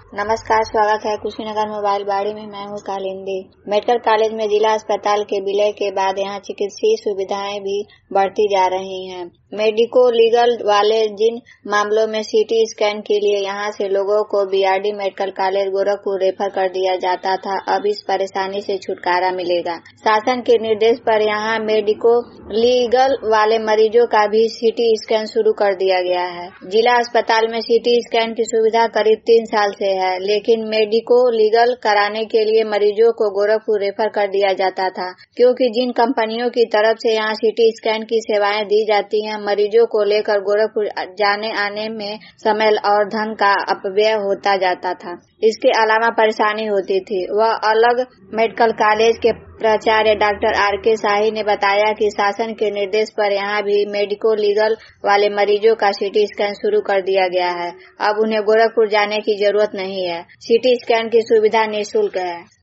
नमस्कार, स्वागत है कुशीनगर मोबाइल बाड़ी में। मैं हूँ कालिंदी। मेडिकल कॉलेज में जिला अस्पताल के विलय के बाद यहाँ चिकित्सीय सुविधाएं भी बढ़ती जा रही हैं। मेडिको लीगल वाले जिन मामलों में सीटी स्कैन के लिए यहाँ से लोगों को BRD medical college Gorakhpur refer कर दिया जाता था, अब इस परेशानी से छुटकारा मिलेगा। शासन के निर्देश पर यहाँ मेडिको लीगल वाले मरीजों का भी सीटी स्कैन शुरू कर दिया गया है। जिला अस्पताल में सीटी स्कैन की सुविधा करीब 3 साल से है, लेकिन मेडिको लीगल कराने के लिए मरीजों को गोरखपुर रेफर कर दिया जाता था, क्योंकि जिन कंपनियों की तरफ से यहाँ सीटी स्कैन की सेवाएं दी जाती हैं, मरीजों को लेकर गोरखपुर जाने आने में समय और धन का अपव्यय होता जाता था। इसके अलावा परेशानी होती थी। वह अलग मेडिकल कॉलेज के प्राचार्य डॉक्टर आर.के. शाही ने बताया कि शासन के निर्देश पर यहाँ भी मेडिको लीगल वाले मरीजों का सीटी स्कैन शुरू कर दिया गया है। अब उन्हें गोरखपुर जाने की जरूरत नहीं है। सीटी स्कैन की सुविधा निःशुल्क है।